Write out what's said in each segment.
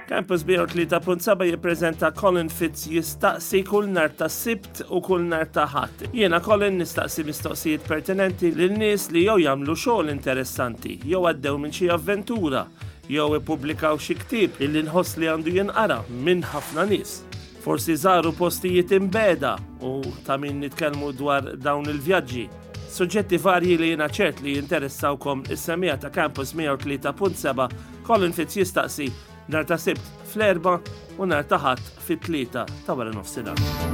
Campus 103.7 jippreżenta Colin Fitz jistaqsi kull nhar ta' Sibt u kull nhar ta' Ħadd. Jiena Colin nistaqsi mistoqsijiet pertinenti lil nies li jew jagħmlu xogħol interessanti, jew għaddew minn xi avventura, jew ippubblikaw xi ktieb illi nħoss li għandu jinqara minn ħafna nies. Forsi żaru postijiet imbeda u ta' min nitkellmu dwar dawn il-vjaġġi. Suġġetti varji li jiena ċert li jinteressawkom is-semija ta' Campus 103.7 Colin Fitz jistaqsi nhar ta' Sibt fl-4 u nhar ta' Ħadd fit-3 ta' wara nofsinhar.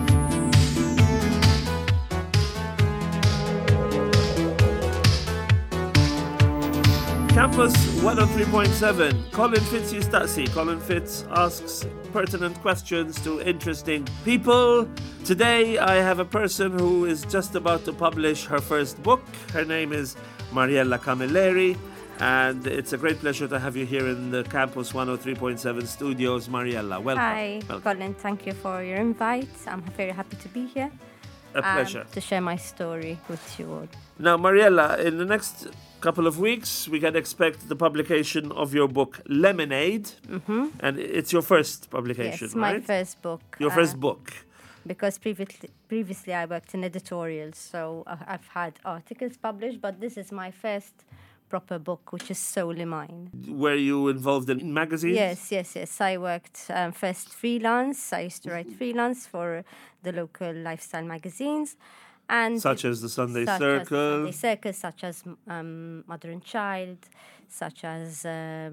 Campus 103.7 Colin Fitz jistaqsi. Colin Fitz asks pertinent questions to interesting people. Today I have a person who is just about to publish her first book. Her name is Mariella Camilleri. And it's a great pleasure to have you here in the Campus 103.7 studios. Mariella, welcome. Hi, welcome. Colin. Thank you for your invite. I'm very happy to be here. A pleasure. To share my story with you all. Now, Mariella, in the next couple of weeks, we can expect the publication of your book, Lemonade. Mm-hmm. And it's your first publication, yes, right? my first book. Your first book. Because previously I worked in editorials, so I've had articles published, but this is my first proper book, which is solely mine. Were you involved in magazines? Yes. I worked first freelance. I used to write freelance for the local lifestyle magazines. And such as the Sunday Circle. Such as Mother and Child, such as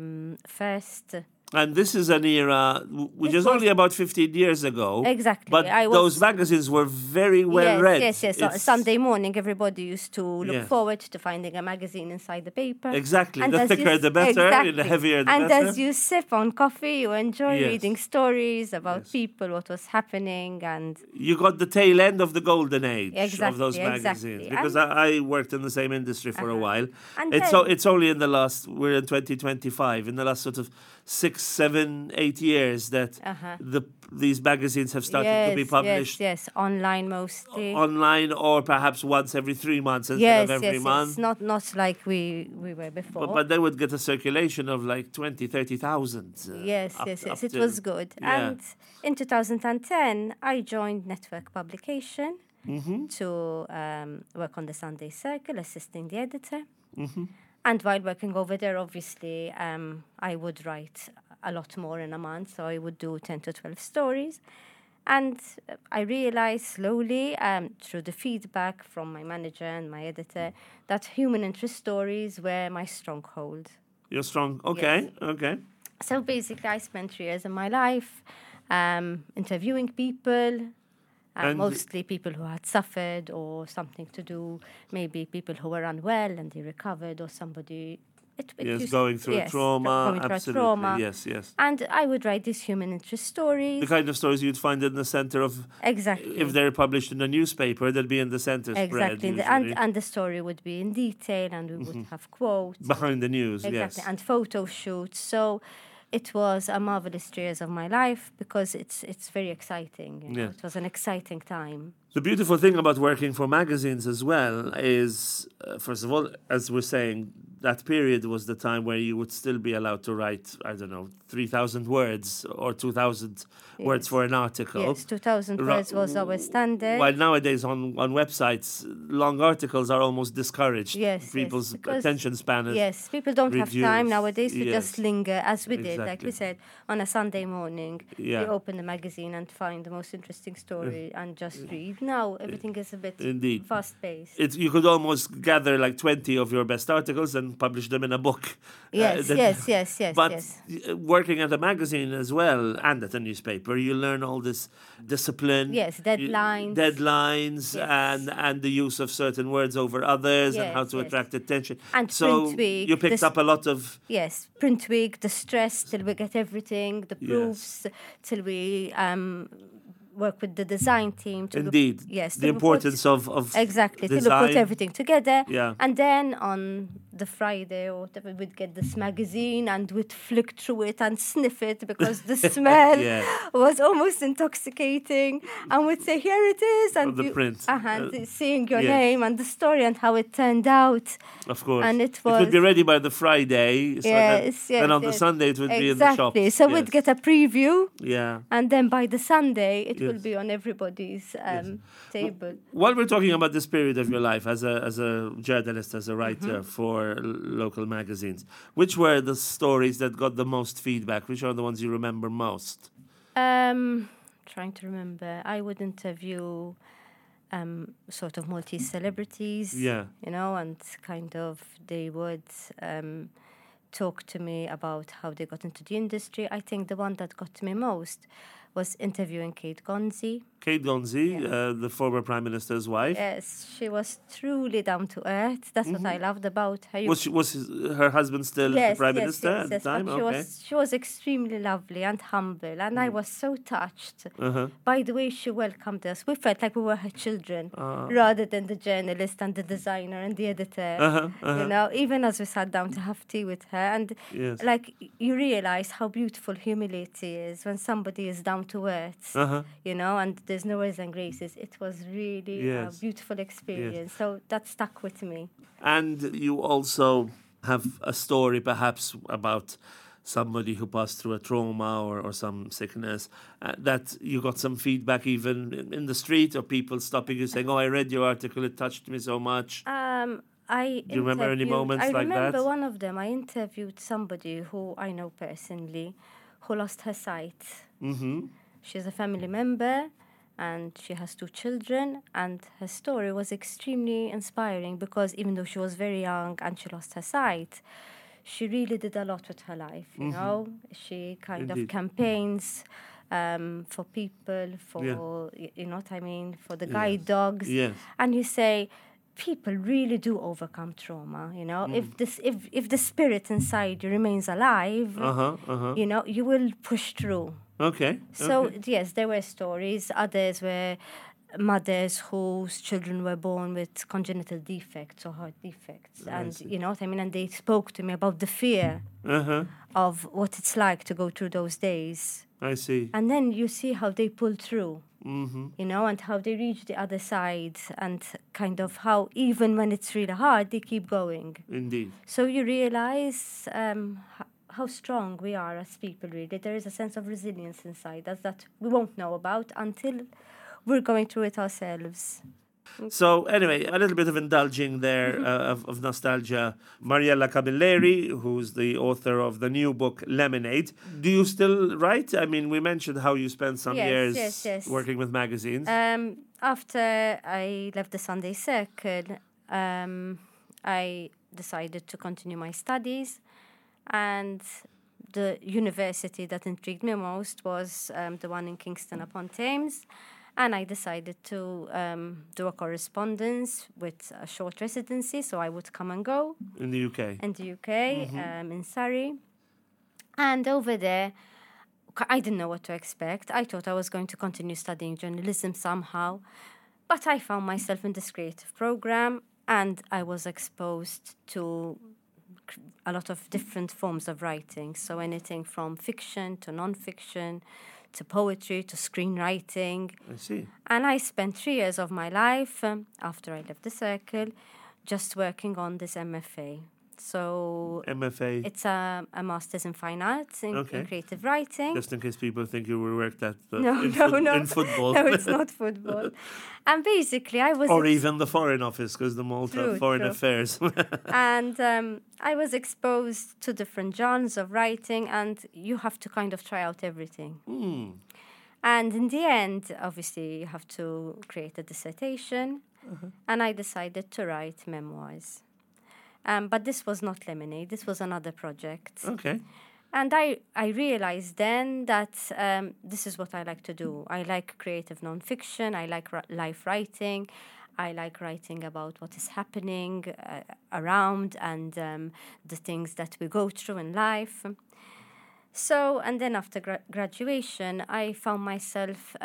First. And this is an era which is only about 15 years ago. Exactly. But those magazines were very well read. Yes. Sunday morning, everybody used to look forward to finding a magazine inside the paper. Exactly. And the thicker the better, the heavier the better. And as you sip on coffee, you enjoy reading stories about people, what was happening. And you got the tail end of the golden age of those magazines. Exactly. Because I worked in the same industry for a while. And it's only in the last, we're in 2025, in the last sort of 6, 7, 8 years that these magazines have started to be published. Yes, online mostly. Online or perhaps once every 3 months instead of every month. Not like we were before. But they would get a circulation of like 20, 30,000. Yes. It was good. Yeah. And in 2010, I joined Network Publication to work on the Sunday Circle, assisting the editor. Mm-hmm. And while working over there, obviously, I would write a lot more in a month. So I would do 10 to 12 stories. And I realized slowly, through the feedback from my manager and my editor, that human interest stories were my stronghold. You're strong. Okay, yes. Okay. So basically, I spent 3 years of my life interviewing people, mostly people who had suffered or something to do, maybe people who were unwell and they recovered, or somebody going through trauma. Absolutely. Yes. And I would write these human interest stories. The kind of stories you'd find in the center of... Exactly. If they're published in a newspaper, they'd be in the center spread. Exactly. And the story would be in detail, and we would have quotes. Behind the news, exactly. Yes. And photo shoots. So it was a marvelous 3 years of my life because it's very exciting. You know? It was an exciting time. The beautiful thing about working for magazines as well is, first of all, as we're saying, that period was the time where you would still be allowed to write, 3,000 words or 2,000 words for an article. Yes, 2,000 words was our standard. While nowadays on websites, long articles are almost discouraged. Yes, People's attention span is Yes, people don't reduced. have time nowadays to just linger, as we did. Exactly. Like we said, on a Sunday morning, you open the magazine and find the most interesting story and just read. Now, everything is a bit fast-paced. You could almost gather like 20 of your best articles and publish them in a book. Yes. But working at a magazine as well and at a newspaper, you learn all this discipline. Yes, deadlines. And the use of certain words over others and how to attract attention. And so print week, you picked up a lot of... Yes, print week, the stress till we get everything, the proofs, till we... work with the design team. The importance of exactly, design. To put everything together. Yeah. And then on the Friday or whatever, we'd get this magazine and we'd flick through it and sniff it because the smell was almost intoxicating. And we'd say, here it is. And the print. Seeing your name and the story and how it turned out. Of course. And it would be ready by the Friday. So then on the Sunday it would be in the shop. So we'd get a preview. Yeah. And then by the Sunday, it will be on everybody's table. While we're talking about this period of your life as a journalist, as a writer for local magazines, which were the stories that got the most feedback? Which are the ones you remember most? Trying to remember. I would interview sort of multi-celebrities, and kind of they would talk to me about how they got into the industry. I think the one that got me most was interviewing Kate Gonzi. Kate Gonzi, the former Prime Minister's wife. Yes, she was truly down to earth. That's what I loved about her. Was her husband still the Prime Minister at the time? She was extremely lovely and humble, and I was so touched by the way she welcomed us. We felt like we were her children, rather than the journalist and the designer and the editor. Even as we sat down to have tea with her, and you realize how beautiful humility is when somebody is down to earth, and there's no airs and graces. It was really a beautiful experience. So that stuck with me. And you also have a story perhaps about somebody who passed through a trauma or some sickness, that you got some feedback even in the street, or people stopping you saying, I read your article, it touched me so much. Do you remember any moments like that? I remember one of them. I interviewed somebody who I know personally who lost her sight. She's a family member, and she has 2 children, and her story was extremely inspiring because even though she was very young and she lost her sight, she really did a lot with her life, She kind of campaigns for people, for, you know what I mean, for the guide dogs. Yes. And you say, people really do overcome trauma, If the spirit inside you remains alive, you will push through. Okay. So, yes, there were stories. Others were mothers whose children were born with congenital defects or heart defects. And, you know what I mean? And they spoke to me about the fear of what it's like to go through those days. I see. And then you see how they pull through, and how they reach the other side, and kind of how even when it's really hard, they keep going. Indeed. So you realize how strong we are as people, really. There is a sense of resilience inside us that we won't know about until we're going through it ourselves. So anyway, a little bit of indulging there of nostalgia. Mariella Camilleri, who's the author of the new book Lemonade. Do you still write? I mean, we mentioned how you spent some years working with magazines. After I left the Sunday Circle, I decided to continue my studies. And the university that intrigued me most was the one in Kingston upon Thames. And I decided to do a correspondence with a short residency, so I would come and go. In the UK? In the UK, in Surrey. And over there, I didn't know what to expect. I thought I was going to continue studying journalism somehow. But I found myself in this creative program, and I was exposed to a lot of different forms of writing. So anything from fiction to non-fiction, to poetry, to screenwriting. I see. And I spent 3 years of my life, after I left the circle, just working on this MFA. So MFA? It's a Master's in Fine Arts in creative writing. Just in case people think you worked at in football. No, it's not football. And basically I was... Or even the Foreign Office, because the Malta Foreign Affairs. And I was exposed to different genres of writing, and you have to kind of try out everything. And in the end, obviously, you have to create a dissertation. And I decided to write memoirs. But this was not Lemonade. This was another project. Okay. And I realized then that this is what I like to do. I like creative non-fiction. I like life writing. I like writing about what is happening around and the things that we go through in life. So, and then after graduation, I found myself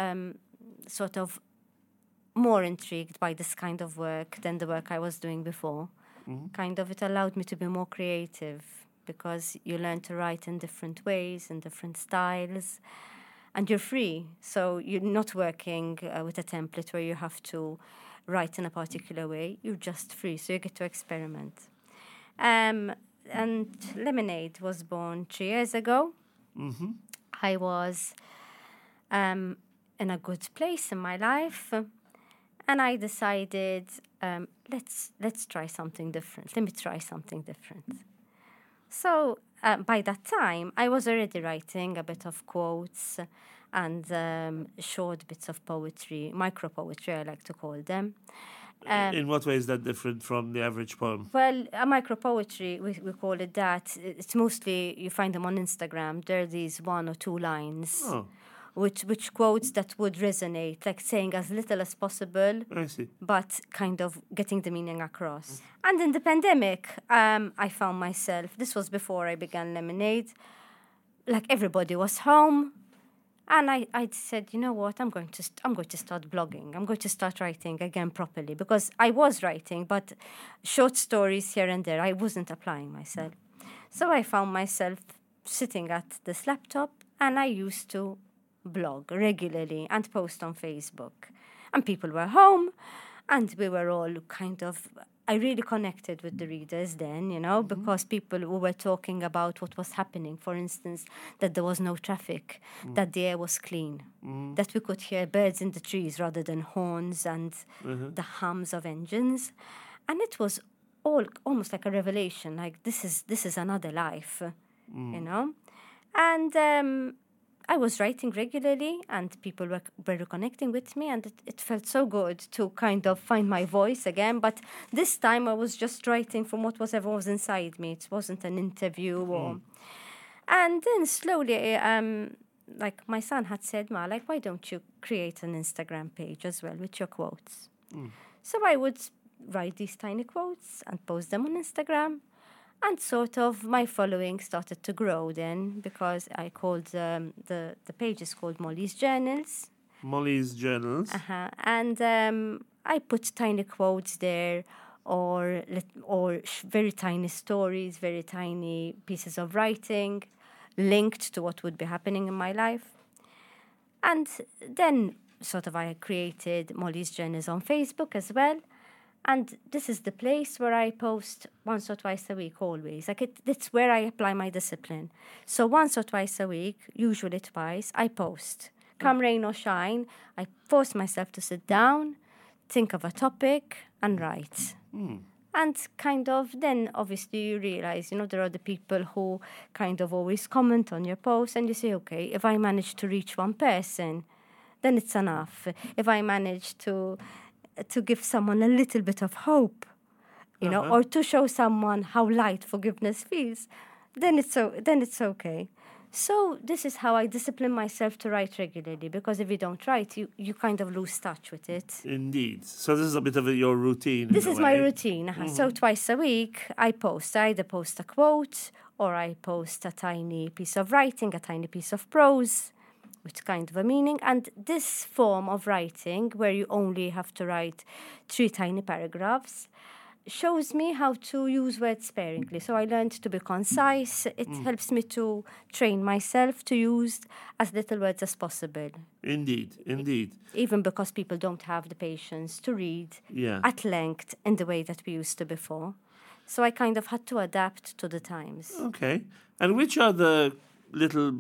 sort of more intrigued by this kind of work than the work I was doing before. Kind of, it allowed me to be more creative because you learn to write in different ways, in different styles, and you're free. So you're not working with a template where you have to write in a particular way. You're just free, so you get to experiment. And Lemonade was born 3 years ago. I was in a good place in my life, and I decided, let's try something different. Let me try something different. So by that time, I was already writing a bit of quotes and short bits of poetry, micro-poetry, I like to call them. In what way is that different from the average poem? Well, a micro-poetry, we call it that. It's mostly, you find them on Instagram. There are these 1 or 2 lines. Oh, Which quotes that would resonate, like saying as little as possible, I see. but kind of getting the meaning across. And in the pandemic, I found myself, this was before I began Lemonade, like everybody was home, and I said, you know what, I'm going to start blogging. I'm going to start writing again properly, because I was writing, but short stories here and there, I wasn't applying myself. So I found myself sitting at this laptop, and I used to blog regularly and post on Facebook. And people were home, and we were all kind of, I really connected with the readers then, because people who were talking about what was happening, for instance, that there was no traffic, that the air was clean, that we could hear birds in the trees rather than horns and the hums of engines. And it was all almost like a revelation, like this is another life, And I was writing regularly, and people were reconnecting with me, and it felt so good to kind of find my voice again. But this time I was just writing from whatever was inside me. It wasn't an interview. And then slowly, like my son had said, Ma, like, why don't you create an Instagram page as well with your quotes? So I would write these tiny quotes and post them on Instagram. And sort of my following started to grow then, because I called the page is called Molly's Journals. Molly's Journals. And I put tiny quotes there, or very tiny stories, very tiny pieces of writing, linked to what would be happening in my life. And then sort of I created Molly's Journals on Facebook as well. And this is the place where I post once or twice a week, always. Like it's where I apply my discipline. So once or twice a week, usually twice, I post. Come rain or shine, I force myself to sit down, think of a topic, and write. And kind of then, obviously, you realize, there are the people who kind of always comment on your posts, and you say, okay, if I manage to reach one person, then it's enough. If I manage to give someone a little bit of hope, or to show someone how light forgiveness feels, then it's okay. So this is how I discipline myself to write regularly, because if you don't write, you kind of lose touch with it. Indeed. So this is a bit of your routine. This is my routine. So twice a week, I either post a quote, or I post a tiny piece of writing, a tiny piece of prose, with kind of a meaning. And this form of writing, where you only have to write 3 tiny paragraphs, shows me how to use words sparingly. So I learned to be concise. It helps me to train myself to use as little words as possible. Indeed. Even because people don't have the patience to read at length in the way that we used to before. So I kind of had to adapt to the times. Okay. And which are the little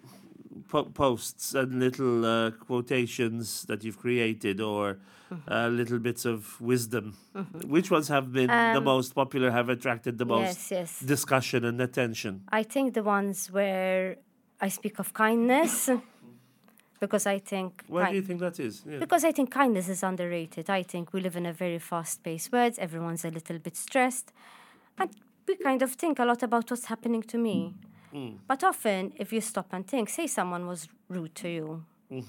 posts and little quotations that you've created, or little bits of wisdom? Which ones have been the most popular, have attracted the most discussion and attention? I think the ones where I speak of kindness, because I think... Why do you think that is? Yeah. Because I think kindness is underrated. I think we live in a very fast-paced world. Everyone's a little bit stressed. And we kind of think a lot about what's happening to me. But often, if you stop and think, say someone was rude to you.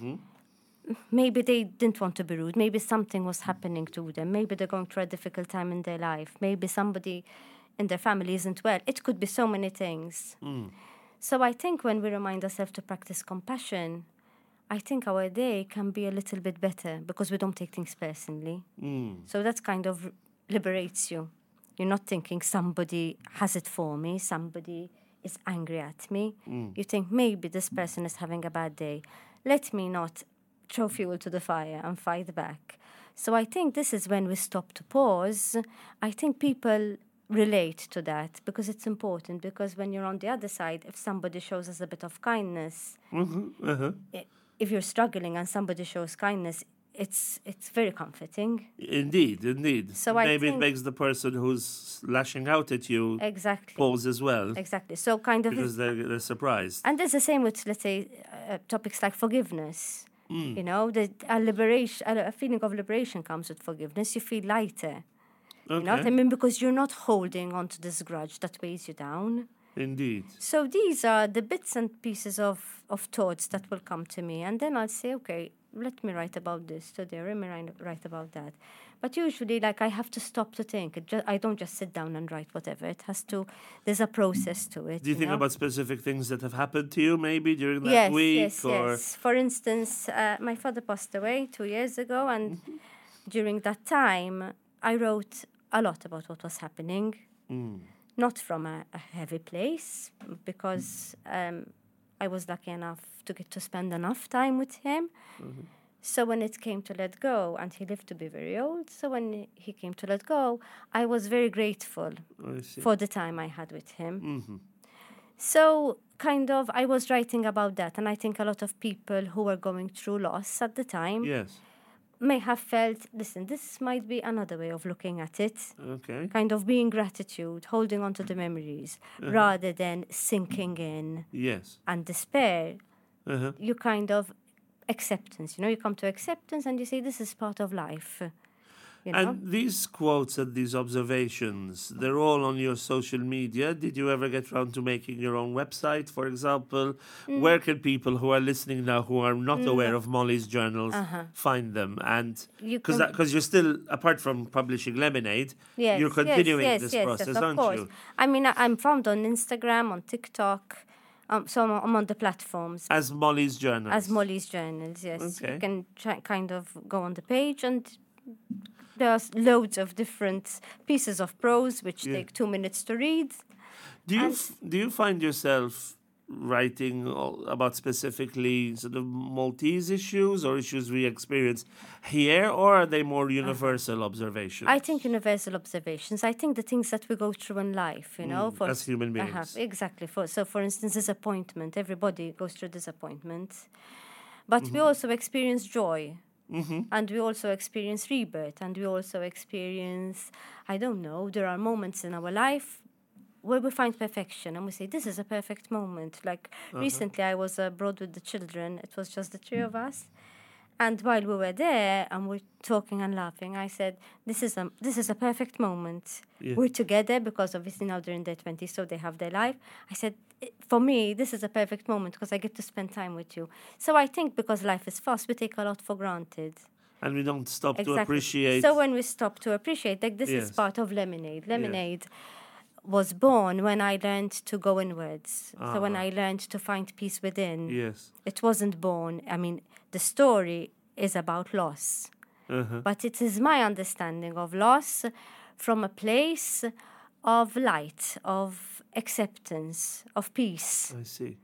Maybe they didn't want to be rude. Maybe something was happening to them. Maybe they're going through a difficult time in their life. Maybe somebody in their family isn't well. It could be so many things. So I think when we remind ourselves to practice compassion, I think our day can be a little bit better, because we don't take things personally. So that kind of liberates you. You're not thinking somebody has it for me, somebody is angry at me. You think maybe this person is having a bad day. Let me not throw fuel to the fire and fight back. So I think this is when we stop to pause. I think people relate to that because it's important, because when you're on the other side, if somebody shows us a bit of kindness, if you're struggling and somebody shows kindness, it's very comforting. Indeed. So maybe I it think makes the person who's lashing out at you exactly pause as well. Exactly. So kind of Because they're surprised. and there's the same with, let's say, topics like forgiveness. You know, a feeling of liberation comes with forgiveness. You feel lighter. Okay. You know what I mean? Because you're not holding on to this grudge that weighs you down. Indeed. So these are the bits and pieces of thoughts that will come to me. And then I'll say, okay, let me write about this today, let me write about that. But usually, like, I have to stop to think. I don't just sit down and write whatever. There's a process to it. Do you think know? about specific things that have happened to you maybe during that week? Yes. For instance, my father passed away 2 years ago, and during that time, I wrote a lot about what was happening. Not from a heavy place, because I was lucky enough to get to spend enough time with him. So when it came to let go, and he lived to be very old, so when he came to let go, I was very grateful for the time I had with him. So kind of, I was writing about that, and I think a lot of people who were going through loss at the time may have felt, listen, this might be another way of looking at it. Okay. Kind of being gratitude, holding on to the memories, rather than sinking in and despair. You kind of acceptance, you come to acceptance and you say, this is part of life. And these quotes and these observations, they're all on your social media. Did you ever get around to making your own website, for example? Where can people who are listening now, who are not aware of Molly's journals, find them? And because you're still, apart from publishing Lemonade, you're continuing this process, aren't you? I mean, I'm found on Instagram, on TikTok. So I'm on the platforms. As Molly's Journals? As Molly's Journals, yes. Okay. You can kind of go on the page, and there's loads of different pieces of prose which take 2 minutes to read. Do you find yourself writing about specifically sort of Maltese issues or issues we experience here, or are they more universal observations? I think universal observations. I think the things that we go through in life, as human beings. Exactly. So, for instance, disappointment. Everybody goes through disappointment. But we also experience joy. And we also experience rebirth. And we also experience, I don't know, there are moments in our life where we find perfection and we say, this is a perfect moment. Like recently I was abroad with the children. It was just the three of us. And while we were there and we're talking and laughing, I said, this is a perfect moment. We're together because obviously now they're in their 20s, so they have their life. I said, for me, this is a perfect moment because I get to spend time with you. So I think because life is fast, we take a lot for granted. And we don't stop to appreciate. So when we stop to appreciate, like this is part of Lemonade. Lemonade was born when I learned to go inwards. So when I learned to find peace within. It wasn't born. I mean, the story is about loss. But it is my understanding of loss from a place of light, of acceptance, of peace. I see.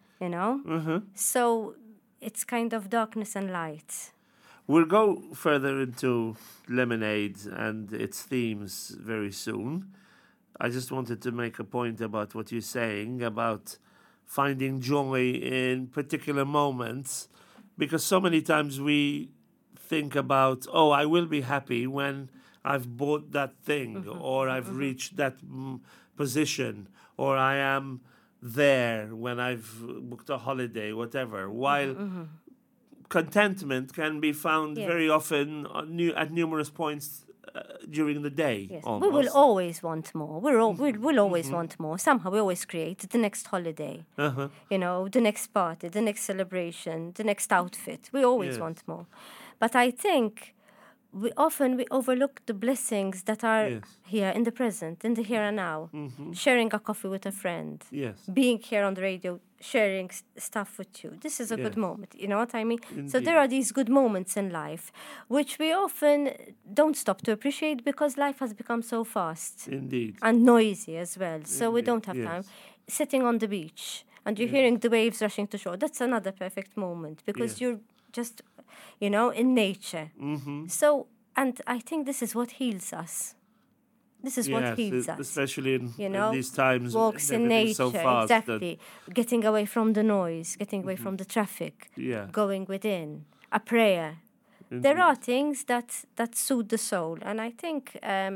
So it's kind of darkness and light. We'll go further into Lemonade and its themes very soon. I just wanted to make a point about what you're saying about finding joy in particular moments, because so many times we think about, I will be happy when I've bought that thing or I've reached that position, or I am there when I've booked a holiday, whatever, while contentment can be found very often at numerous points during the day. Yes. We will always want more. We'll always want more. Somehow we always create the next holiday, the next party, the next celebration, the next outfit. We always want more. But I think we overlook the blessings that are Yes. here in the present, in the here and now. Sharing a coffee with a friend, Yes. being here on the radio, sharing stuff with you. This is a good Yeah. moment. You know what I mean? So Indeed. there are these good moments in life, which we often don't stop to appreciate because life has become so fast Indeed. and noisy as well. So we Indeed, don't have yes. time. Sitting on the beach and you're hearing the waves rushing to shore. That's another perfect moment because Yes. you're just, in nature. Mm-hmm. So, and I think this is what heals us. This is what heals us. Especially in know, these times. Walks in everything's nature, so fast that- exactly. Getting away from the noise, getting away from the traffic, Yeah. going within, a prayer. There are things that soothe the soul, and I think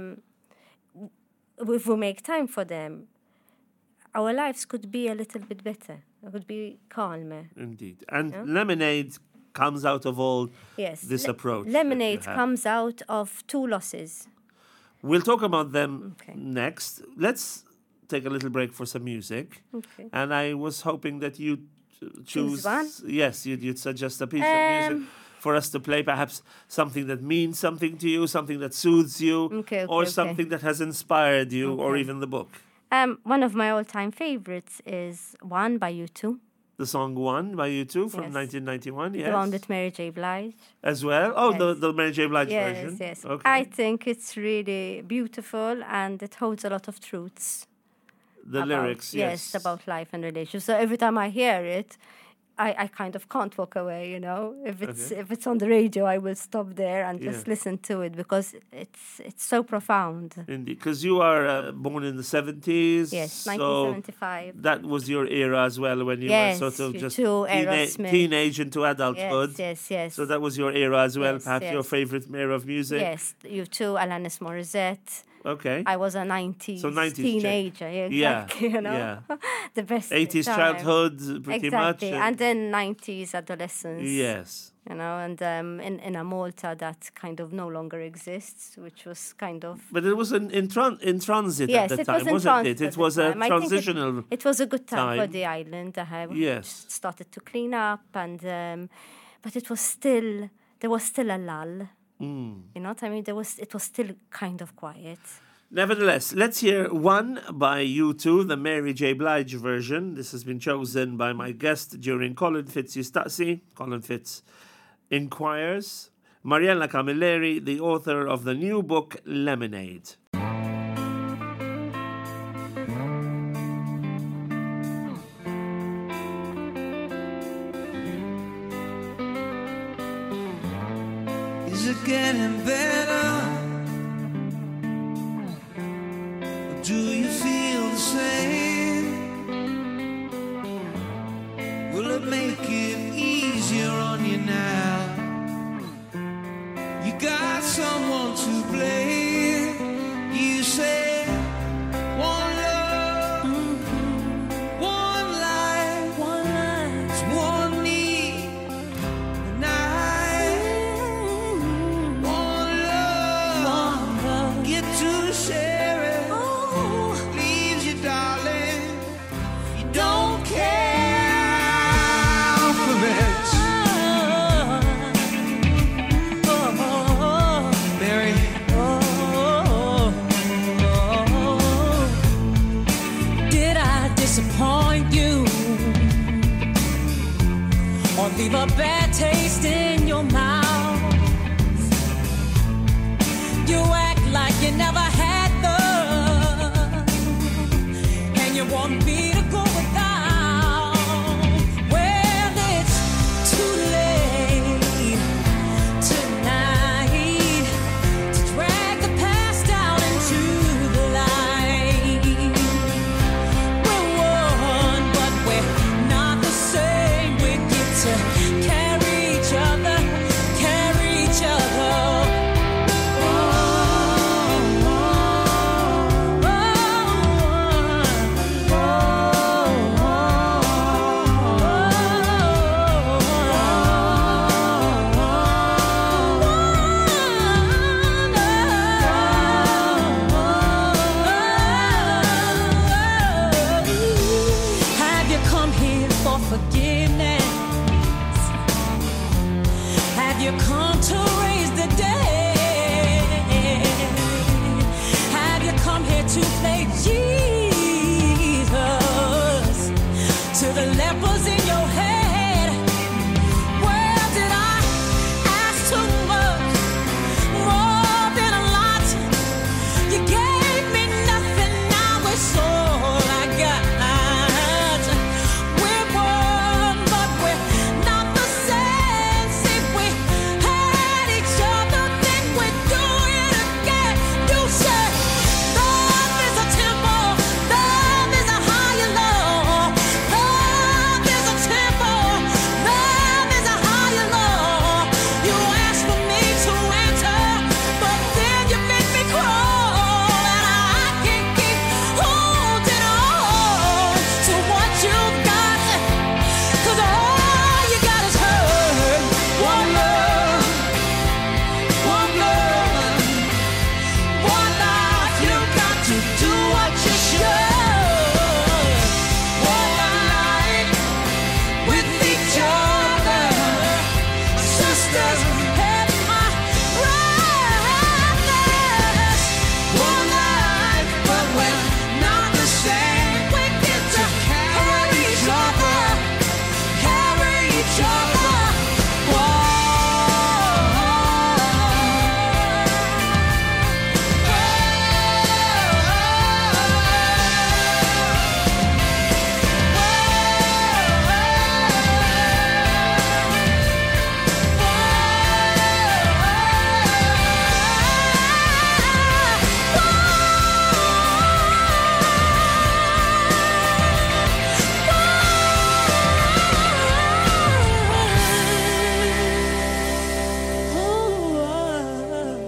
if we make time for them, our lives could be a little bit better. It would be calmer. Indeed. And Lemonade comes out of all Yes. this approach. that you Lemonade have. comes out of 2 losses. We'll talk about them Okay. next. Let's take a little break for some music. Okay. And I was hoping that you'd choose one? Yes, you'd suggest a piece of music for us to play, perhaps something that means something to you, something that soothes you, Okay, or okay. something that has inspired you, or Okay. even the book. One of my all-time favorites is One by U2. The song One by U2 from Yes. 1991, yes. The one with Mary J. Blige. As well? Oh, Yes. the Mary J. Blige Yes, version? yes. Okay. I think it's really beautiful and it holds a lot of truths. the lyrics, yes. about life and relationships. So every time I hear it, I kind of can't walk away, If it's on the radio, I will stop there and just Yeah. listen to it because it's so profound. Indeed, because you are born in the 70s. Yes, so 1975. that was your era as well when you Yes, were sort of you just too, Aerosmith. teenage into adulthood. Yes. So that was your era as well, Yes, perhaps your yes. favorite era of music. Yes, you too, Alanis Morissette. Okay. I was a 90s, So 90s chick. teenager, Yeah, exactly, yeah. the best 80s time. childhood, pretty much. Exactly, and then 90s adolescence. Yes. And in a Malta that kind of no longer exists, which was kind of... But it was in transit Yes, at the it time, was in wasn't transit it? at It the was a time. I think transitional... It was a good time for time. the island. Yes. Started to clean up, and but it was still... There was still a lull. You know what I mean? It was still kind of quiet. Nevertheless, let's hear One by U2, the Mary J. Blige version. This has been chosen by my guest during Colin Fitz Ustasi. Colin Fitz Inquires. Mariella Camilleri, the author of the new book Lemonade. Is it getting better? Or do you feel the same? Will it make it easier on you now? You got someone to blame. You say one love, one life, it's one need. And one love, get to share it. Leaves you, darling. You don't care for it. Mary. Did I disappoint you or leave a bad taste in your mouth? You act like you never had love, and you want me to go without. Well, it's too late tonight to drag the past out into the light. We're one, but we're not the same. We get to carry each other, carry each other. Have you come here for forgiveness? Have you come to raise the dead?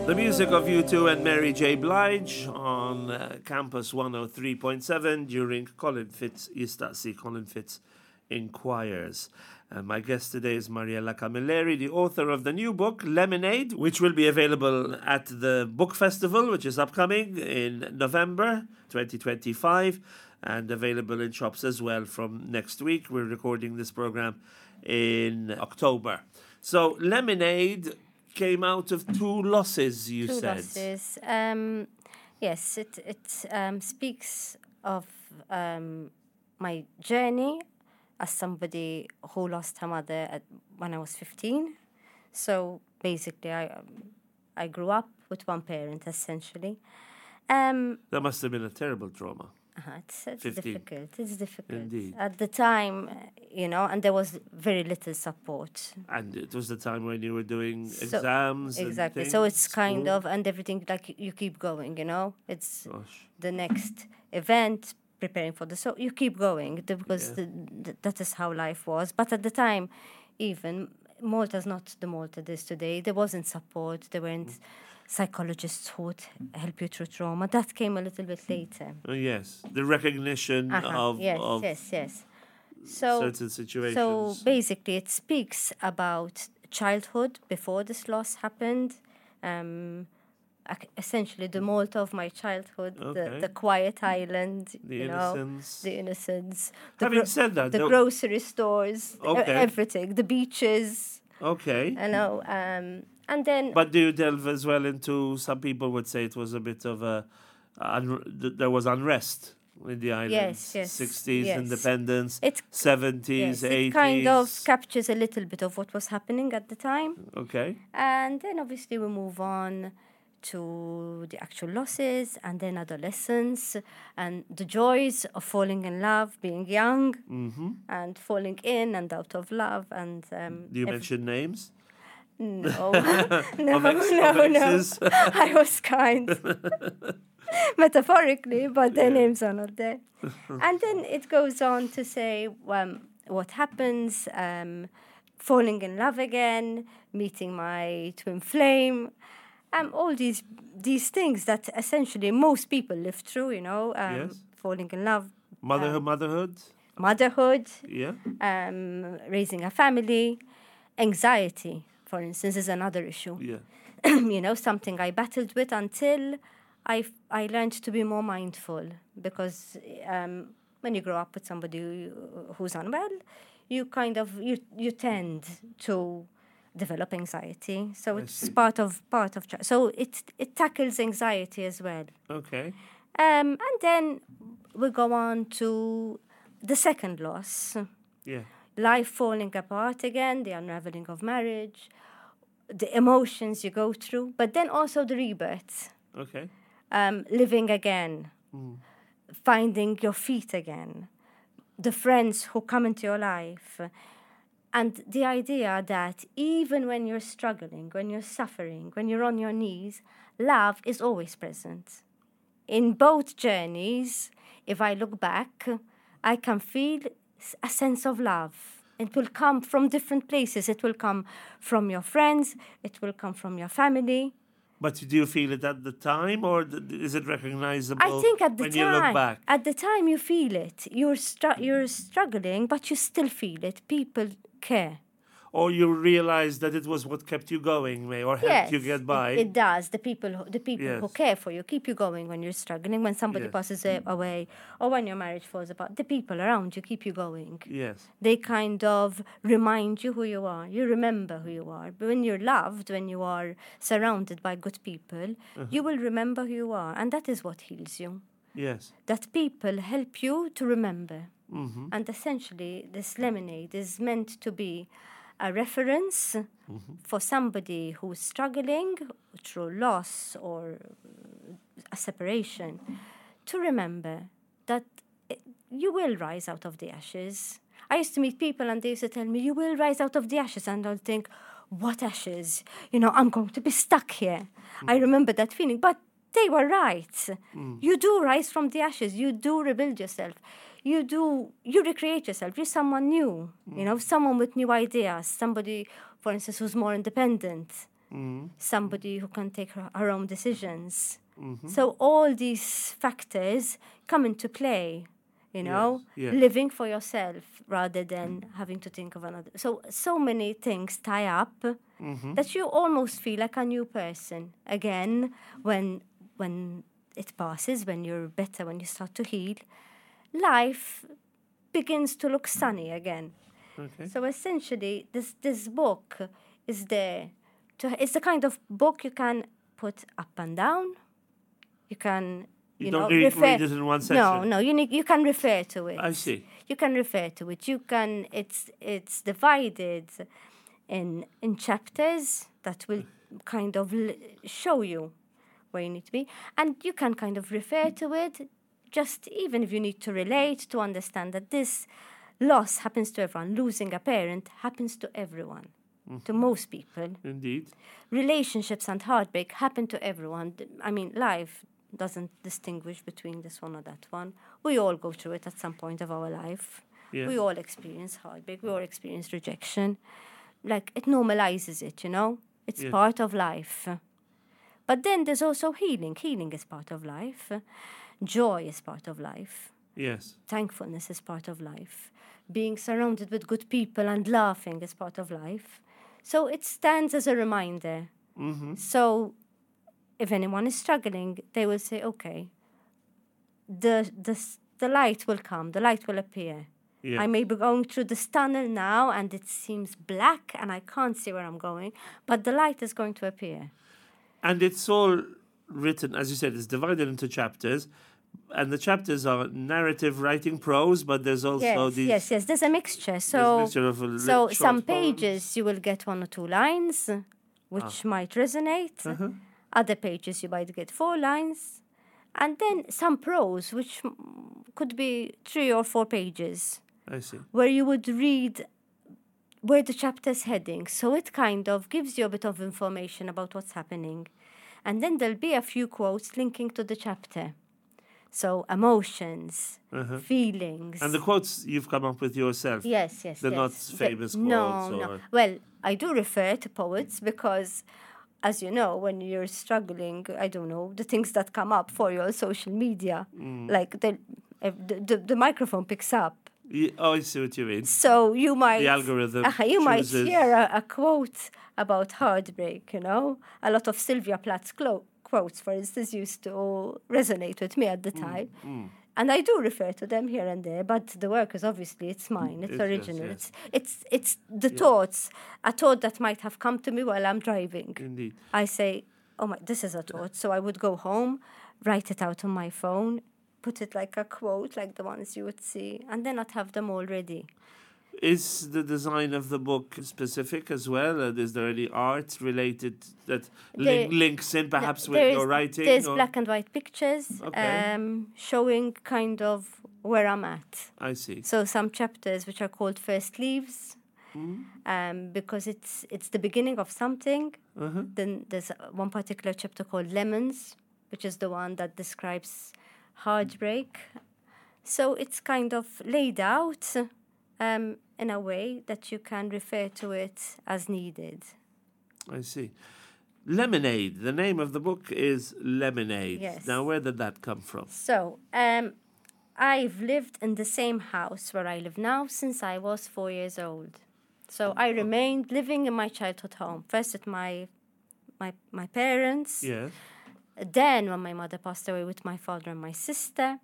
The music of U2 and Mary J. Blige on Campus 103.7 during Colin Fitz Jistaqsi Colin Fitz Inquires. My guest today is Mariella Camilleri, the author of the new book, Lemonade, which will be available at the Book Festival, which is upcoming in November 2025, and available in shops as well from next week. We're recording this program in October. So, Lemonade came out of two losses, you Two said. losses. Yes, it speaks of my journey as somebody who lost her mother when I was 15. So basically, I grew up with one parent, essentially. That must have been a terrible trauma. It's 15. difficult. It's difficult. Indeed. At the time, and there was very little support. And it was the time when you were doing So- exams. Exactly. And So things, it's kind school. of, and everything, like you keep going, It's Gosh. the next event, preparing for so you keep going because Yeah. that is how life was. But at the time, even Malta's not the Malta it is today. There wasn't support. There weren't psychologists who would help you through trauma. That came a little bit later. Oh, yes, the recognition of Yes. So certain situations. So basically, it speaks about childhood before this loss happened. Essentially, the Malta of my childhood, Okay. the quiet island, The innocence. the innocence. Having said that, the though- grocery stores, Okay. everything, the beaches, Okay. and then But do you delve as well into, some people would say it was a bit of there was unrest in the islands. Yes, 60s yes. independence, It- 70s, yes, 80s. it kind of captures a little bit of what was happening at the time. Okay. And then obviously we move on to the actual losses and then adolescence and the joys of falling in love, being young, and falling in and out of love. And Do you mention names? no, Of no, exes? I was kind. Metaphorically, but their names are not there. And then it goes on to say what happens, falling in love again, meeting my twin flame, all these things that essentially most people live through, Yes. falling in love, Motherhood? motherhood, Yeah. raising a family, anxiety, for instance, is another issue. Yeah. Something I battled with until I learned to be more mindful, because when you grow up with somebody who's unwell, you kind of you tend to develop anxiety. So it's see. part of so it tackles anxiety as well. Okay. And then we go on to the second loss. Yeah. Life falling apart again, the unraveling of marriage, the emotions you go through, but then also the rebirth, Okay. living again, finding your feet again, the friends who come into your life, and the idea that even when you're struggling, when you're suffering, when you're on your knees, love is always present. In both journeys, if I look back, I can feel a sense of love. It will come from different places. It will come from your friends. It will come from your family. But do you feel it at the time, or is it recognizable I think at the when time, you look back? at the time you feel it. You're struggling, but you still feel it. People care. Or you realize that it was what kept you going, or helped you get by? It does. The people who Yes. care for you keep you going when you're struggling, when somebody Yes. passes away, or when your marriage falls apart. The people around you keep you going. Yes. They kind of remind you who you are. You remember who you are. But when you're loved, when you are surrounded by good people, you will remember who you are. And that is what heals you. Yes. That people help you to remember. And essentially, this lemonade is meant to be a reference for somebody who's struggling through loss or a separation to remember that you will rise out of the ashes. I used to meet people and they used to tell me, you will rise out of the ashes. And I'll think, what ashes? I'm going to be stuck here. I remember that feeling. But they were right. You do rise from the ashes. You do rebuild yourself. You recreate yourself. You're someone new, someone with new ideas, somebody, for instance, who's more independent. somebody who can take her own decisions. So all these factors come into play, you know, yes. living for yourself rather than having to think of another. So many things tie up that you almost feel like a new person again when it passes, when you're better, when you start to heal. Life begins to look sunny again. Okay. So essentially, this book is there. It's the kind of book you can put up and down. You can, You know, don't read refer. it in one section. No, you can refer to it. I see. You can refer to it. You can. It's divided in chapters that will kind of show you where you need to be, and you can kind of refer to it. Just even if you need to relate to understand that this loss happens to everyone. Losing a parent happens to everyone, to most people. Indeed. Relationships and heartbreak happen to everyone. I mean, life doesn't distinguish between this one or that one. We all go through it at some point of our life. Yes. We all experience heartbreak. We all experience rejection. Like, it normalizes it, you know? It's Yes. part of life. But then there's also healing. Healing is part of life. Joy is part of life. Yes. Thankfulness is part of life. Being surrounded with good people and laughing is part of life. So it stands as a reminder. So if anyone is struggling, they will say, okay, the light will come, the light will appear. Yeah. I may be going through this tunnel now and it seems black and I can't see where I'm going, but the light is going to appear. And it's all written, as you said, it's divided into chapters. And the chapters are narrative writing prose, but there's also these... Yes. There's a mixture. there's a So, mixture of so short some poems. pages you will get 1 or 2 lines, which might resonate. Other pages you might get 4 lines. And then some prose, which could be 3 or 4 pages, I see. where you would read where the chapter's heading. So it kind of gives you a bit of information about what's happening. And then there'll be a few quotes linking to the chapter. So emotions, feelings. And the quotes you've come up with yourself. Yes. They're not famous No. quotes or... Well, I do refer to poets because, as you know, when you're struggling, I don't know, the things that come up for you on social media, like the microphone picks up. Oh, I see what you mean. So you might... The algorithm you might chooses- hear a quote about heartbreak, you know? A lot of Sylvia Plath's quotes, for instance, used to resonate with me at the time. And I do refer to them here and there, but the work is obviously, it's mine, it's Yes, original. yes. It's the thoughts, a thought that might have come to me while I'm driving. Indeed. I say, oh my, this is a thought. So I would go home, write it out on my phone, put it like a quote, like the ones you would see, and then I'd have them all ready. Is the design of the book specific as well? Is there any art related that links in perhaps with your writing? There's or? black and white pictures Okay. showing kind of where I'm at. I see. So some chapters which are called First Leaves, because it's the beginning of something. Then there's one particular chapter called Lemons, which is the one that describes heartbreak. So it's kind of laid out in a way that you can refer to it as needed. I see. Lemonade. The name of the book is Lemonade. Yes. Now, where did that come from? So, I've lived in the same house where I live now since I was 4 years old. So I remained living in my childhood home. First with my parents. Yes. Then when my mother passed away, with my father and my sister.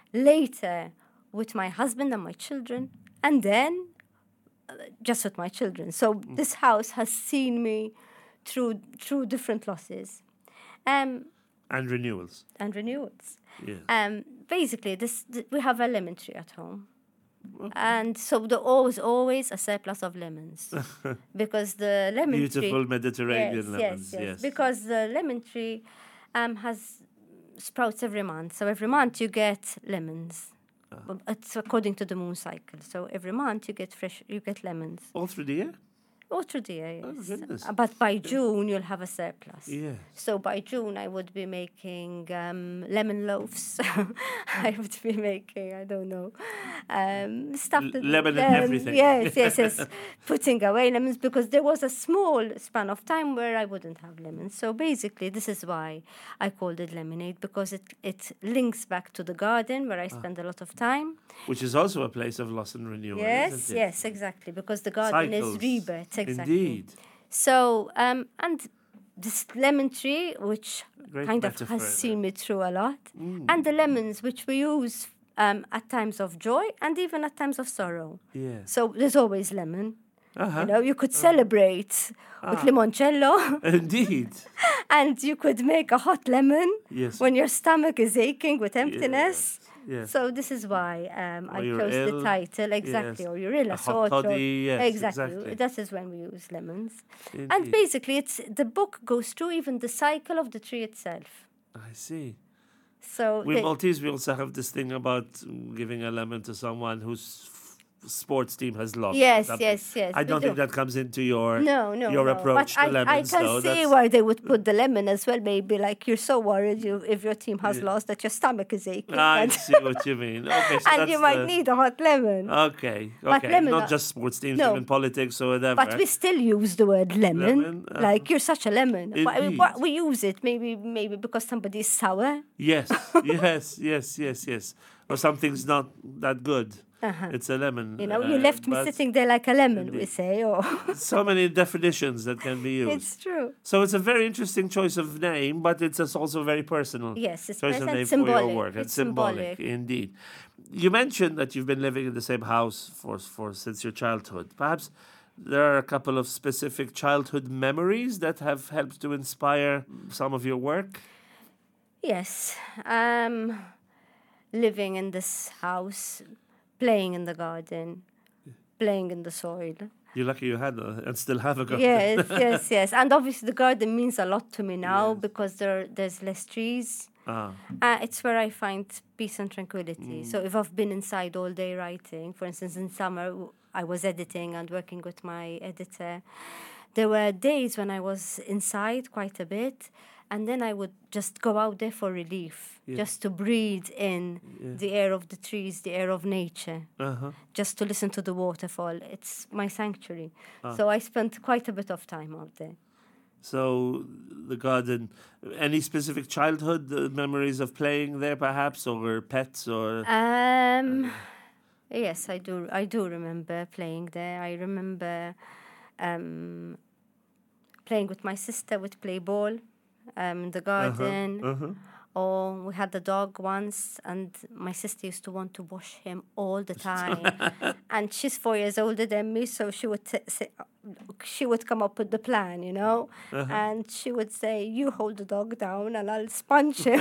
Later with my husband and my children. And then just with my children. So this house has seen me through different losses. And renewals. And renewals. Yes. Basically, we have a lemon tree at home. Okay. And so there was always a surplus of lemons. Because the lemon tree... Beautiful Mediterranean lemons, yes. Because the lemon tree has sprouts every month. So every month you get lemons. It's according to the moon cycle. So every month you get lemons. All through the year? All through the year, Oh, yes. goodness. But by June, you'll have a surplus. Yes. So by June, I would be making lemon loaves. I would be making, I don't know, stuff. Lemon and everything. Yes. Putting away lemons because there was a small span of time where I wouldn't have lemons. So basically, this is why I called it lemonade, because it links back to the garden where I spend a lot of time. Which is also a place of loss and renewal. Yes, isn't it? yes, exactly, because the garden Cycles. is rebirth. Exactly. Indeed. So, and this lemon tree, which Great kind of metaphor has there. seen me through a lot, and the lemons, which we use at times of joy and even at times of sorrow. Yes. So there's always lemon. Uh-huh. You know, you could celebrate with limoncello, Indeed. and you could make a hot lemon Yes. when your stomach is aching with emptiness. Yes. So this is why I you're chose the ill. title, exactly, Yes. or you're ill, A a hot sore throat. toddy, yes, exactly. exactly. That is when we use lemons. And Indeed. basically, the book goes through even the cycle of the tree itself. I see. So We Maltese, we also have this thing about giving a lemon to someone whose sports team has lost. or Yes, something. yes, I we don't think do. that comes into your No. approach But to lemons, I can though. see That's- where they would put the lemon as well. Maybe like you're so worried if your team has lost that your stomach is aching, I and, see what you mean. Okay, so and that's you might the- need a hot lemon. Okay, But okay. lemon Not are- just sports teams, No. even politics or whatever. But we still use the word lemon. Lemon, Like you're such a lemon. Indeed. We use it maybe because somebody is sour. Yes, yes. Or something's not that good. It's a lemon. You know, you left me but sitting there like a lemon, we Indeed. say. Or So many definitions that can be used. it's true. So it's a very interesting choice of name, but it's also very personal. Yes, it's choice nice of and name for your symbolic. work. It's symbolic, symbolic. indeed. You mentioned that you've been living in the same house for since your childhood. Perhaps there are a couple of specific childhood memories that have helped to inspire some of your work. Yes. Living in this house, playing in the garden, playing in the soil. You're lucky you had and still have a garden. Yes. And obviously the garden means a lot to me now because there's less trees. Ah, It's where I find peace and tranquility. So if I've been inside all day writing, for instance, in summer, I was editing and working with my editor. There were days when I was inside quite a bit, and then I would just go out there for relief, just to breathe in the air of the trees, the air of nature, just to listen to the waterfall. It's my sanctuary. So I spent quite a bit of time out there. so the garden. Any specific childhood memories of playing there, perhaps, or pets, or Yes, I do. I do remember playing there. I remember playing with my sister. We'd play ball in the garden. Or we had a dog once, and my sister used to want to wash him all the time. And she's 4 years older than me, so she would she would come up with the plan, you know, and she would say, "You hold the dog down, and I'll sponge him."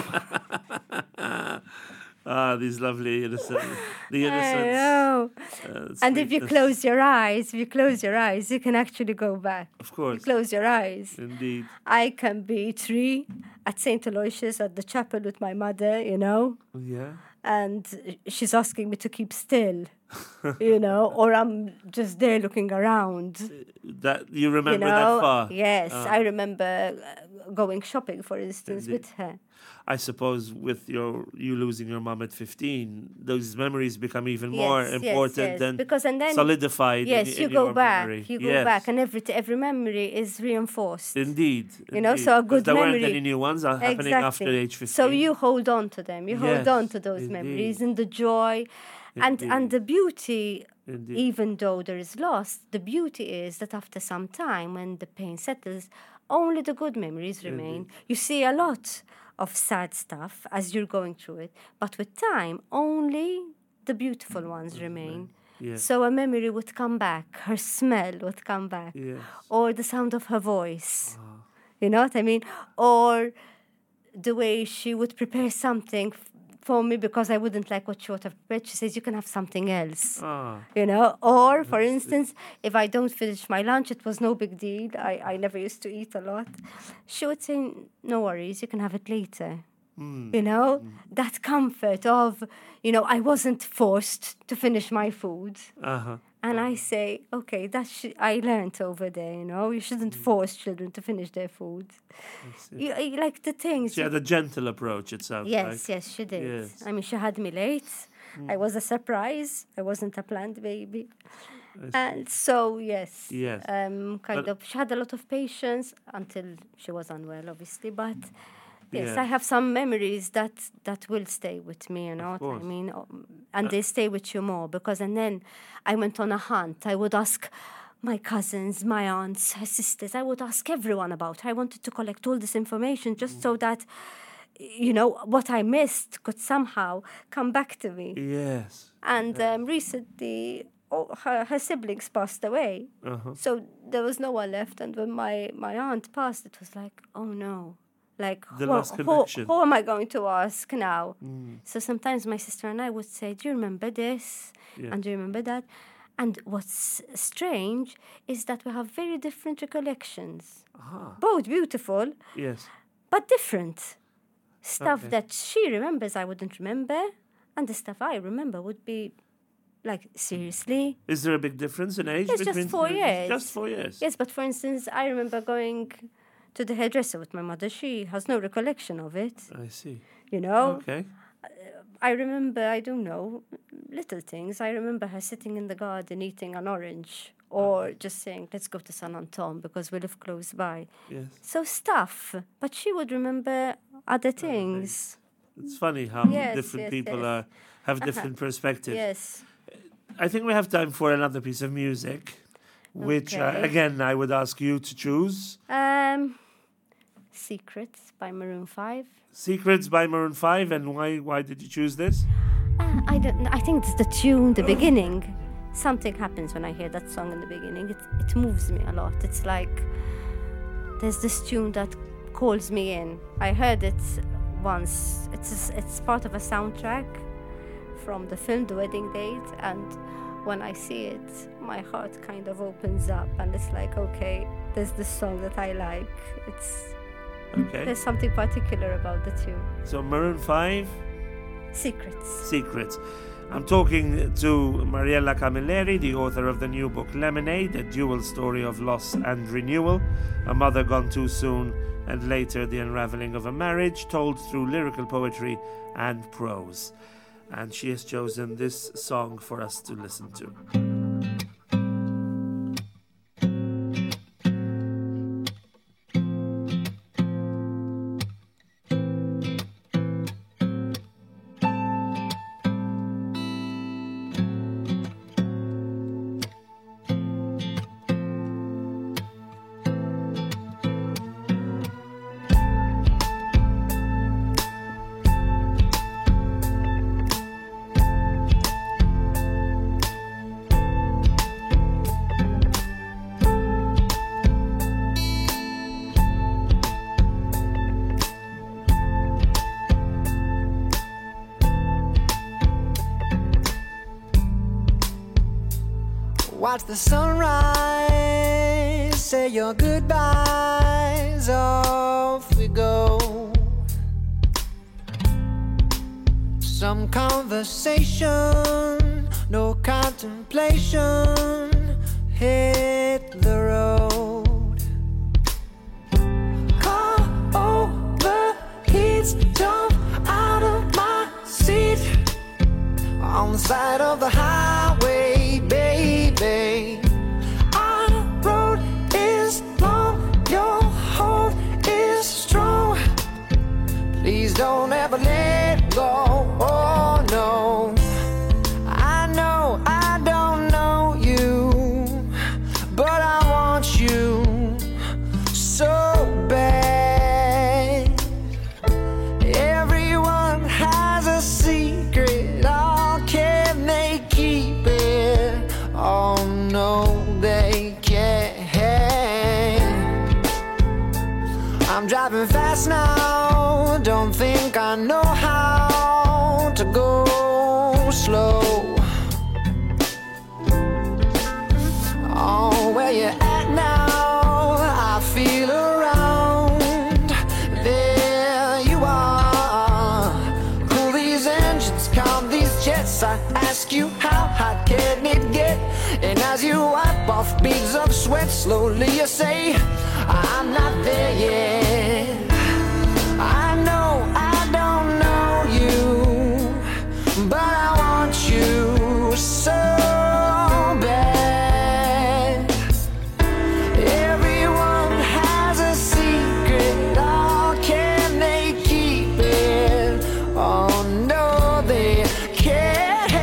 these lovely the I innocence. know. And if you sweetness. close your eyes, you can actually go back. Of course. Close your eyes. Indeed. I can be 3 at St. Aloysius at the chapel with my mother, you know, Yeah. and she's asking me to keep still, you know, or I'm just there looking around, That you you remember know. that far. Yes, I remember going shopping, for instance, Indeed. with her. I suppose with you losing your mom at 15, those memories become even more important yes. than Because and then solidified. yes, in you go your back. memory. You go Yes. back, and every memory is reinforced. Indeed. You know, indeed. so a 'Cause good there memory. weren't any new ones happening after age 15. So you hold on to them. You hold Yes, on to those memories indeed. and the joy, and the beauty. Indeed. Even though there is loss, the beauty is that after some time, when the pain settles, only the good memories remain. You see a lot of sad stuff as you're going through it, but with time, only the beautiful ones remain. Yes. So a memory would come back, her smell would come back, Yes. or the sound of her voice. You know what I mean? Or the way she would prepare something for me because I wouldn't like what she would have prepared. She says, "You can have something else." Ah. You know, or for instance, if I don't finish my lunch, it was no big deal. I never used to eat a lot. She would say, "No worries, you can have it later." You know, that comfort of, you know, I wasn't forced to finish my food. Uh-huh. And I say, okay, I learned over there, you shouldn't force children to finish their food. You like the things. She had a gentle approach, it sounds like. Yes, she did. Yes. I mean, she had me late. I was a surprise. I wasn't a planned baby. And so, yes. Yes. She had a lot of patience until she was unwell, obviously. But yes, Yeah. I have some memories that will stay with me, Of course. I mean, and they stay with you more and then I went on a hunt. I would ask my cousins, my aunts, her sisters. I would ask everyone about her. I wanted to collect all this information just so that, what I missed could somehow come back to me. Yes. And recently, her siblings passed away. So there was no one left. And when my aunt passed, it was like, oh no. Like, The lost connection. who am I going to ask now? So sometimes my sister and I would say, do you remember this? Yeah. And do you remember that? And what's strange is that we have very different recollections. Both beautiful, Yes. but different. Stuff Okay. that she remembers I wouldn't remember, and the stuff I remember would be like, seriously? Is there a big difference in age It's just between 4 years. Just 4 years. Yes, but for instance, I remember going to the hairdresser with my mother. She has no recollection of it, I see. Okay. I remember, I don't know, little things. I remember her sitting in the garden eating an orange or just saying, let's go to San Anton because we live close by. Yes. So stuff, but she would remember other things. It's funny how Yes, different yes, people yes. have different perspectives. Yes. I think we have time for another piece of music, which, Okay. again, I would ask you to choose. Secrets by Maroon 5. Secrets by Maroon 5, and why did you choose this? I don't know. I think it's the tune, the beginning. Something happens when I hear that song in the beginning. It moves me a lot. It's like there's this tune that calls me in. I heard it once. It's part of a soundtrack from the film The Wedding Date, and when I see it, my heart kind of opens up, and it's like, okay, there's this song that I like. Okay. There's something particular about the tune. So Maroon 5, Secrets. Secrets. I'm talking to Mariella Camilleri, the author of the new book Lemonade, a dual story of loss and renewal, a mother gone too soon, and later the unraveling of a marriage, told through lyrical poetry and prose. And she has chosen this song for us to listen to. Watch the sunrise, say your goodbyes, off we go. Some conversation, no contemplation, hit the road. Car overheats, jump out of my seat on the side of the highway, baby. Our road is long, your hold is strong. Please don't ever let go, oh no. I know I don't know you, but I want you so bad. Everyone has a secret, oh, can they keep it? Oh no, they can't. I'm driving fast now, don't think I know how to go slow. Oh, where you at now? I feel around. There you are. Cool these engines, calm these jets. I ask you, how hot can it get? And as you wipe off beads of sweat. Slowly you say, I'm not there yet. I know I don't know you, but I want you so bad. Everyone has a secret, oh, can they keep it? Oh no, they can't.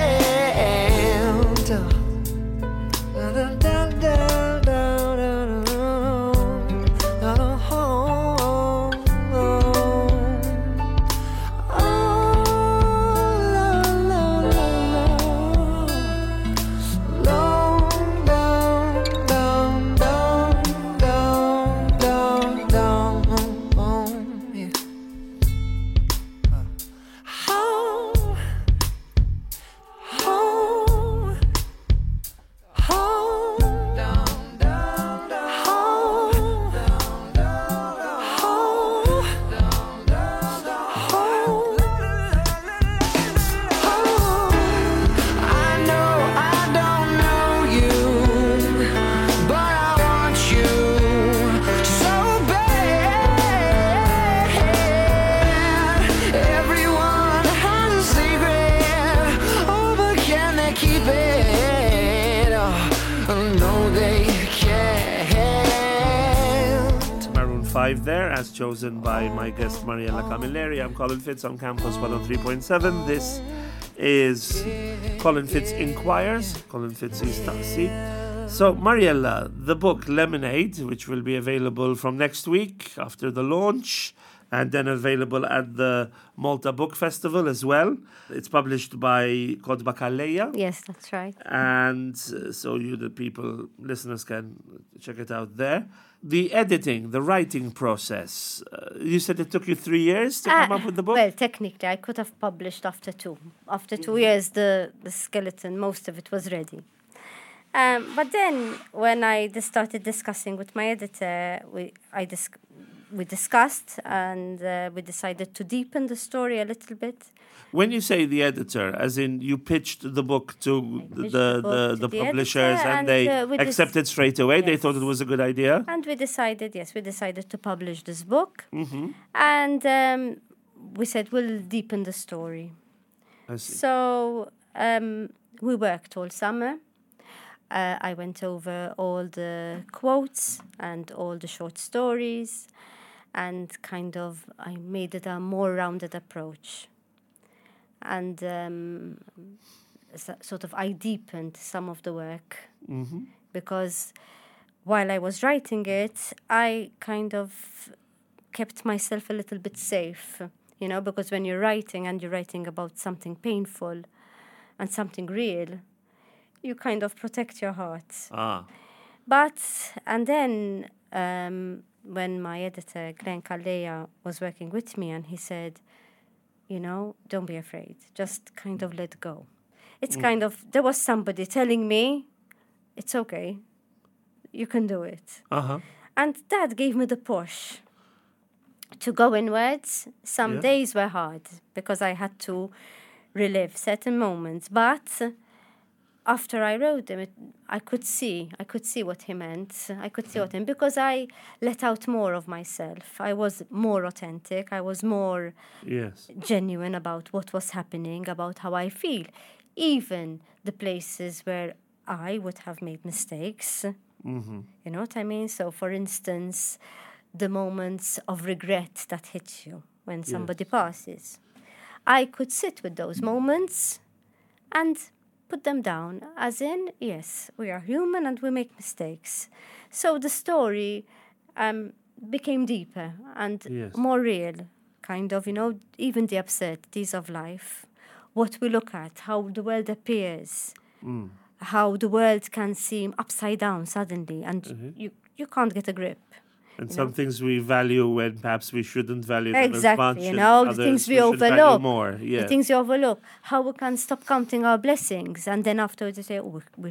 There, as chosen by my guest Mariella Camilleri. I'm Colin Fitz on Campus 103.7. This is Colin Fitz Inquires. Colin Fitz jistaqsi. So, Mariella, the book Lemonade, which will be available from next week after the launch, and then available at the Malta Book Festival as well. It's published by Kodba Kalleja. Yes, that's right. And so you, the people, listeners, can check it out there. The editing, the writing process, you said it took you 3 years to come up with the book? Well, technically, I could have published after 2. After 2 years, the skeleton, most of it was ready. But then, when I started discussing with my editor, we discussed and we decided to deepen the story a little bit. When you say the editor, as in you pitched the book to the publishers and they accepted straight away, yes. They thought it was a good idea? And we decided to publish this book. Mm-hmm. And we said we'll deepen the story. I see. So we worked all summer. I went over all the quotes and all the short stories, and kind of I made it a more rounded approach. And sort of I deepened some of the work, Mm-hmm. because while I was writing it, I kind of kept myself a little bit safe, because when you're writing and you're writing about something painful and something real, you kind of protect your heart. And then when my editor, Glenn Kalleja, was working with me, and he said, don't be afraid, just kind of let go. It's kind of, there was somebody telling me, it's okay, you can do it. Uh-huh. And that gave me the push to go inwards. Some days were hard because I had to relive certain moments, but after I wrote them, I could see what he meant. I could see what him, because I let out more of myself. I was more authentic. I was more genuine about what was happening, about how I feel. Even the places where I would have made mistakes. Mm-hmm. You know what I mean? So, for instance, the moments of regret that hit you when somebody passes. I could sit with those moments and put them down, as in, yes, we are human and we make mistakes. So the story became deeper and more real, kind of, even the absurdities of life, what we look at, how the world appears, how the world can seem upside down suddenly, and you can't get a grip. And some things we value when perhaps we shouldn't value them as much. Exactly, the things we overlook. The things we overlook. How we can stop counting our blessings, and then afterwards we say, oh,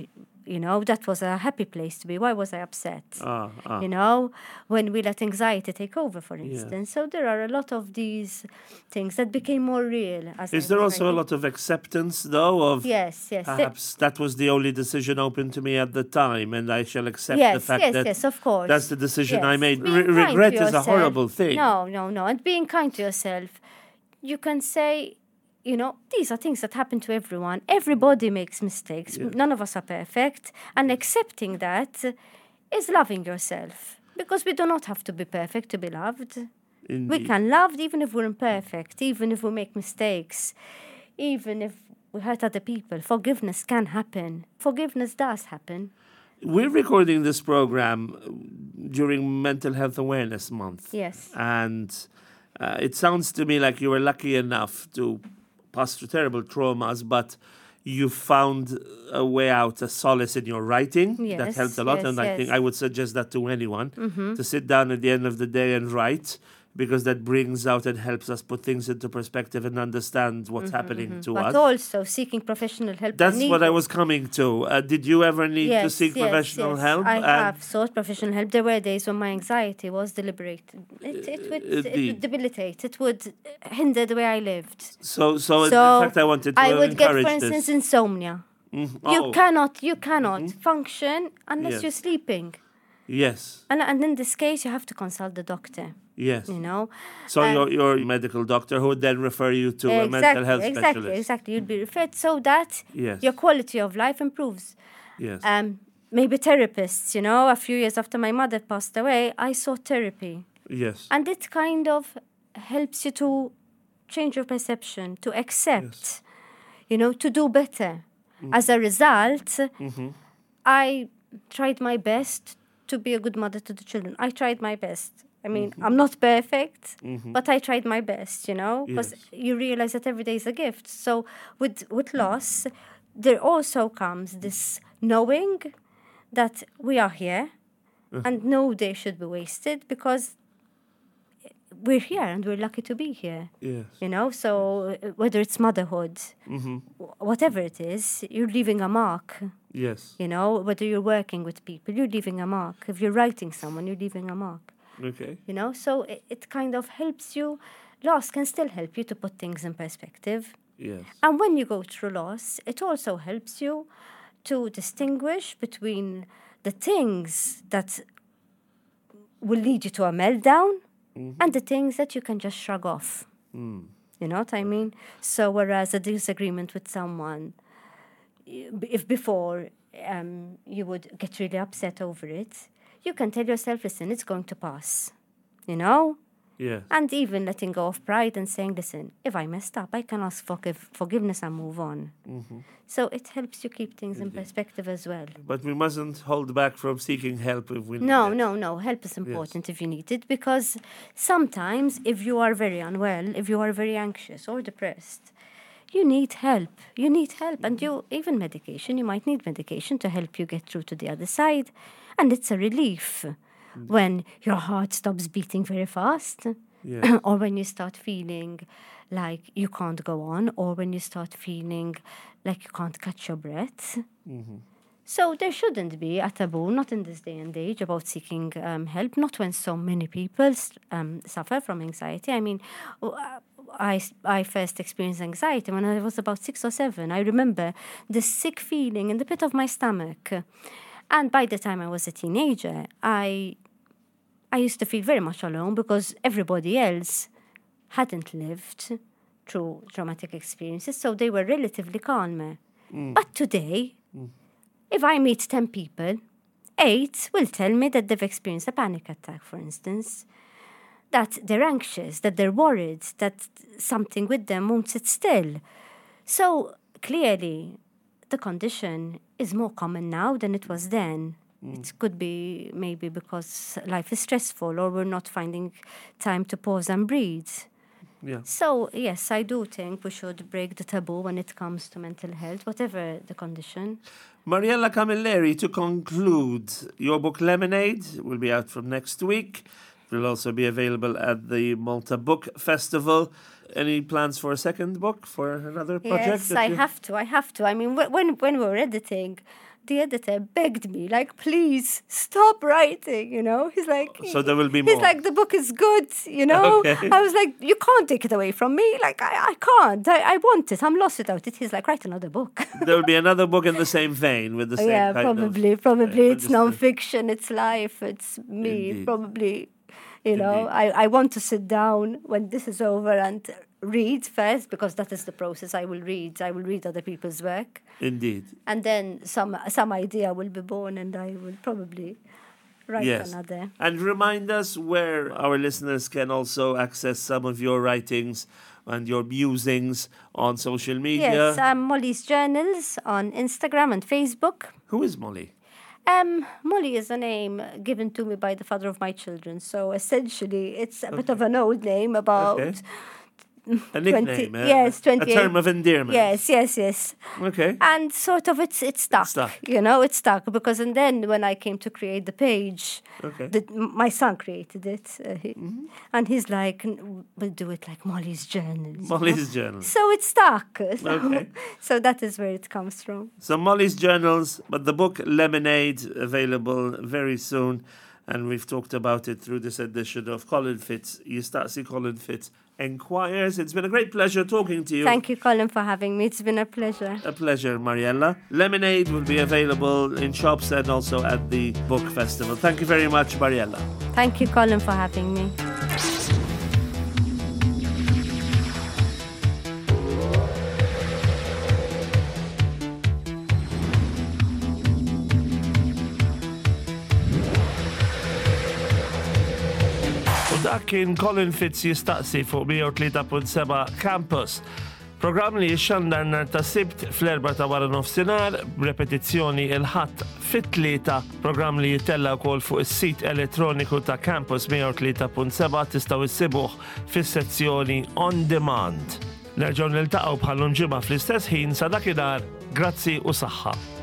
that was a happy place to be. Why was I upset? Ah. When we let anxiety take over, for instance. So there are a lot of these things that became more real. Is there also a lot of acceptance, though, of Yes. perhaps that was the only decision open to me at the time, and I shall accept the Yes, fact that yes, of course. that's the decision I Yes. made. Being kind Regret to is a yourself. horrible thing. No. And being kind to yourself, you can say, these are things that happen to everyone. Everybody makes mistakes. None of us are perfect. And accepting that is loving yourself. Because we do not have to be perfect to be loved. We Indeed. can love even if we're imperfect, even if we make mistakes, even if we hurt other people. Forgiveness can happen. Forgiveness does happen. We're recording this program during Mental Health Awareness Month. Yes. And it sounds to me like you were lucky enough to pass through terrible traumas, but you found a way out, a solace in your writing. That Yes, helped a lot. yes, And I think yes. I would suggest that to anyone, to sit down at the end of the day and write, because that brings out and helps us put things into perspective and understand what's happening to But us. also seeking professional help. That's when what I needed. was coming to. Did you ever need to seek professional help? I And- have sought professional help. There were days when my anxiety was deliberate. It would debilitate. It would hinder the way I lived. So in fact, I wanted to I would get, encourage for instance, this. insomnia. You cannot function unless Yes. you're sleeping. Yes, And in this case, you have to consult the doctor. yes. So And- your medical doctor who would then refer you to a mental health specialist. Exactly. You'd be referred so that Yes. your quality of life improves. Yes. Maybe therapists, a few years after my mother passed away, I sought therapy. Yes. And it kind of helps you to change your perception, to accept, to do better. As a result, I tried my best to be a good mother to the children. I tried my best. I mean, I'm not perfect, but I tried my best, because Yes. you realize that every day is a gift. So with loss, there also comes this knowing that we are here and no day should be wasted because we're here and we're lucky to be here. Yes. So whether it's motherhood, whatever it is, you're leaving a mark. Yes. Whether you're working with people, you're leaving a mark. If you're writing someone, you're leaving a mark. Okay. So it kind of helps you. Loss can still help you to put things in perspective. Yes. And when you go through loss, it also helps you to distinguish between the things that will lead you to a meltdown and the things that you can just shrug off. You know what I mean? So whereas a disagreement with someone, if before you would get really upset over it, you can tell yourself, listen, it's going to pass, Yes. And even letting go of pride and saying, listen, if I messed up, I can ask forgiveness and move on. So it helps you keep things in perspective as well. But we mustn't hold back from seeking help if we need No. it. Help is important if you need it, because sometimes if you are very unwell, if you are very anxious or depressed, you need help. And even medication, you might need medication to help you get through to the other side. And it's a relief when your heart stops beating very fast, Yes. or when you start feeling like you can't go on, or when you start feeling like you can't catch your breath. So there shouldn't be a taboo, not in this day and age, about seeking help, not when so many people suffer from anxiety. I mean, I first experienced anxiety when I was about 6 or 7. I remember the sick feeling in the pit of my stomach. And by the time I was a teenager, I used to feel very much alone because everybody else hadn't lived through traumatic experiences, so they were relatively calmer. But today, if I meet 10 people, 8 will tell me that they've experienced a panic attack, for instance, that they're anxious, that they're worried, that something with them won't sit still. So clearly, the condition is more common now than it was then. It could be maybe because life is stressful or we're not finding time to pause and breathe. Yeah. So, yes, I do think we should break the taboo when it comes to mental health, whatever the condition. Mariella Camilleri, to conclude, your book Lemonade will be out from next week. It will also be available at the Malta Book Festival. Any plans for a second book, for another project? Yes, I have to. I mean, when we were editing the editor begged me, like, please stop writing, you know? He's like... So there will be He's more. like, the book is good, you know? Okay. I was like, you can't take it away from me. Like, I can't. I want it. I'm lost without it. He's like, write another book. There will be another book in the same vein with the same Yeah, kind probably. of... Probably it's understood. non-fiction, it's life, it's me. Indeed. Probably, you know, Indeed. I want to sit down when this is over and read first, because that is the process. I will read other people's work. Indeed. And then some idea will be born, and I will probably write Yes. another. And remind us where our listeners can also access some of your writings and your musings on social media. Yes, Molly's Journals on Instagram and Facebook. Who is Molly? Molly is a name given to me by the father of my children. So essentially, it's a bit of an old name about... Okay. A nickname, 28. a term of endearment. Yes. Okay. And sort of it's stuck. Stuck. You know, it's stuck. Because and then when I came to create the page, Okay. my son created it. And he's like, we'll do it like Molly's Journals. Molly's Journals. So it's stuck. So, Okay. so that is where it comes from. So Molly's Journals, but the book Lemonade available very soon. And we've talked about it through this edition of Colin Fitz, Yustasi Colin Fitz Enquires. It's been a great pleasure talking to you. Thank you, Colin, for having me. It's been a pleasure. A pleasure, Mariella. Lemonade will be available in shops and also at the book festival. Thank you very much, Mariella. Thank you, Colin, for having me. Dak kien Colin Fitz jistaqsi fuq 103.7 Campus. Programm li jixxandar nhar ta' Sibt fl-4 ta' wara nofsinhar, b'repetizzjoni il-ħadd fit-3, programm li jitella wkoll fuq is-sit elettroniku ta' Campus 103.7 tistgħu issibuh fis-sezzjoni On Demand. Nerġgħu niltaqgħu bħal ġimgħa fl-istess ħin sa dakinhar, grazzi u saħħa.